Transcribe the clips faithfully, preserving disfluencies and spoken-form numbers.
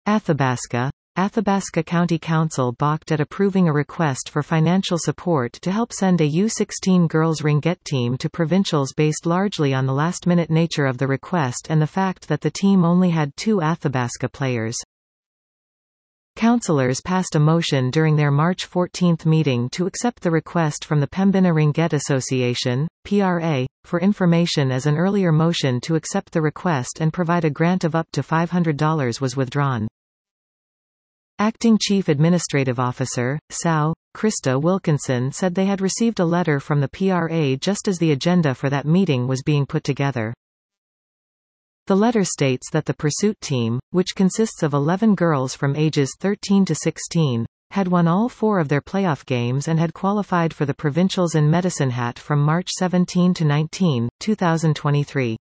Athabasca. Athabasca County Council balked at approving a request for financial support to help send a U sixteen girls ringette team to provincials based largely on the last-minute nature of the request and the fact that the team only had two Athabasca players. Councillors passed a motion during their March fourteenth meeting to accept the request from the Pembina Ringette Association, P R A, for information as an earlier motion to accept the request and provide a grant of up to five hundred dollars was withdrawn. Acting Chief Administrative Officer, S A U, Krista Wilkinson said they had received a letter from the P R A just as the agenda for that meeting was being put together. The letter states that the Pursuit team, which consists of eleven girls from ages thirteen to sixteen, had won all four of their playoff games and had qualified for the provincials in Medicine Hat from March seventeenth to nineteenth, two thousand twenty-three.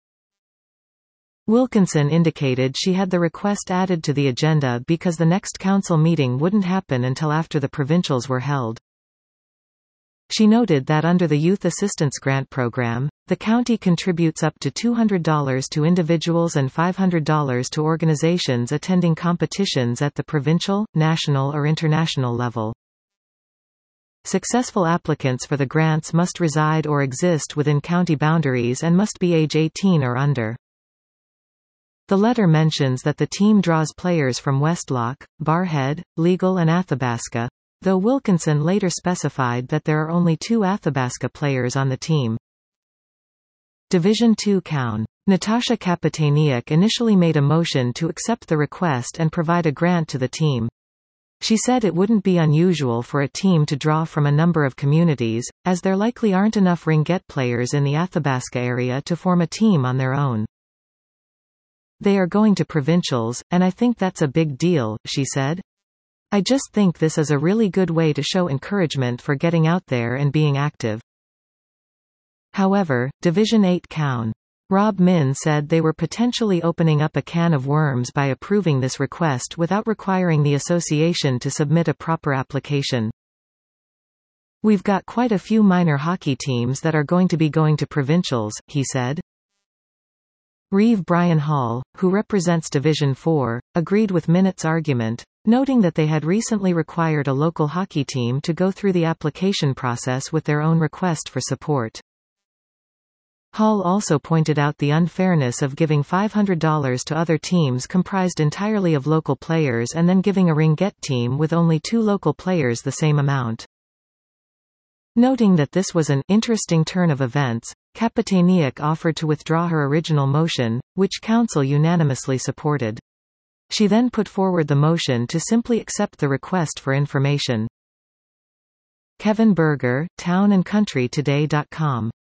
Wilkinson indicated she had the request added to the agenda because the next council meeting wouldn't happen until after the provincials were held. She noted that under the Youth Assistance Grant Program, the county contributes up to two hundred dollars to individuals and five hundred dollars to organizations attending competitions at the provincial, national or international level. Successful applicants for the grants must reside or exist within county boundaries and must be age eighteen or under. The letter mentions that the team draws players from Westlock, Barrhead, Legal and Athabasca, though Wilkinson later specified that there are only two Athabasca players on the team. Division two Cown. Natasha Kapitaniuk initially made a motion to accept the request and provide a grant to the team. She said it wouldn't be unusual for a team to draw from a number of communities, as there likely aren't enough ringette players in the Athabasca area to form a team on their own. They are going to provincials, and I think that's a big deal, she said. I just think this is a really good way to show encouragement for getting out there and being active. However, Division eight Cown. Rob Min said they were potentially opening up a can of worms by approving this request without requiring the association to submit a proper application. We've got quite a few minor hockey teams that are going to be going to provincials, he said. Reeve Brian Hall, who represents Division four, agreed with Minut's argument, noting that they had recently required a local hockey team to go through the application process with their own request for support. Hall also pointed out the unfairness of giving five hundred dollars to other teams comprised entirely of local players and then giving a ringette team with only two local players the same amount. Noting that this was an interesting turn of events, Kapitaniuk offered to withdraw her original motion, which council unanimously supported. She then put forward the motion to simply accept the request for information. Kevin Berger, town and country today dot com